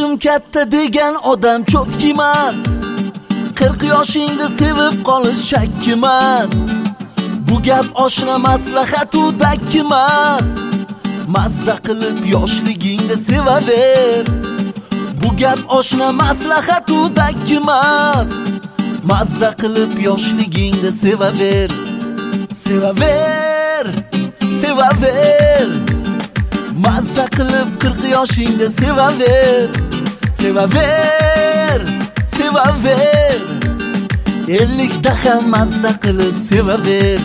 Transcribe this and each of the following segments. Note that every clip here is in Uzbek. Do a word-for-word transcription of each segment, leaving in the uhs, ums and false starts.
Ko'zim katta degan odam cho'tki emas. qirq yoshingda sevib qolish shak emas. Bu gap oshna maslahat u dak emas. Mazza qilib yoshligingda sevaver. Bu gap oshna maslahat u dak emas. Mazza qilib yoshligingda sevaver. Sevaver, sevaver. Mazza qilib qirq yoshingda sevaver. Sevaver, sevaver. ellikda ham mazza qilib sevaver.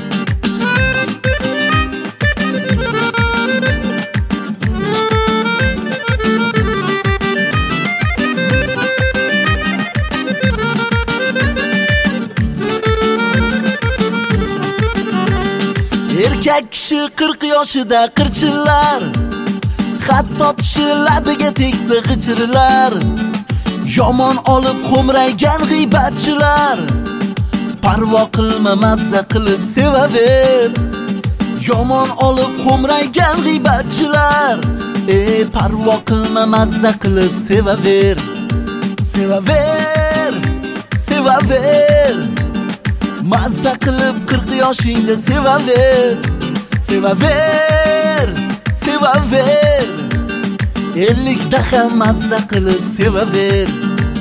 Erkak kishi qirq yoshida qirchillar. Hatto tishi labiga tegsa g'ichirlar. Yomon olib xo'mraygan g'iybatchilar. Parvo qilma, mazza qilib sevaver. Yomon olib xo'mraygan g'iybatchilar. Ey parvo qilma, mazza qilib sevaver. Sevaver, sevaver. Mazza qilib qirq yoshingda sevaver. Sevaver, sevaver. ellikda ham mazza qilib sevaver.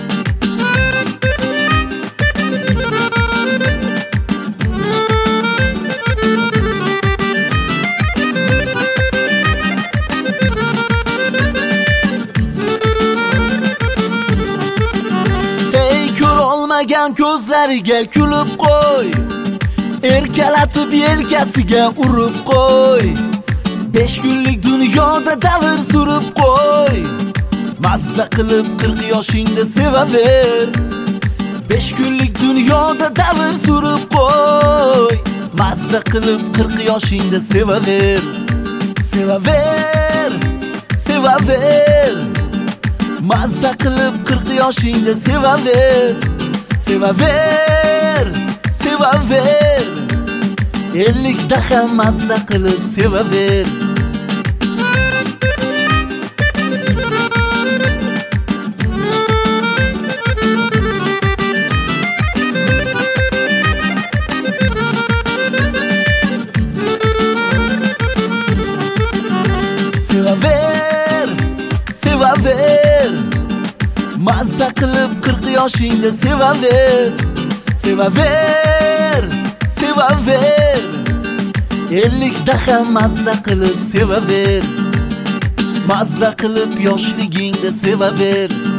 Ey ko'r olmagan ko'zlariga kulib qo'y. Erkalatib yelkasiga urib qo'y. besh kunlik dunyoda davr surib qo'y. Mazza qilib qirq yoshingda sevaver. besh kunlik dunyoda davr surib qo'y. Mazza qilib qirq yoshingda sevaver. Sevaver, sevaver. Mazza qilib qirq yoshingda sevaver. Sevaver, sevaver. ellikda ham mazza qilib sevaver. Sevaver, sevaver. Mazza qilib qirq yoshingda sevaver. Sevaver, sevaver. ellikda ham mazza qilib sevaver. Mazza qilib yoshligingda sevaver.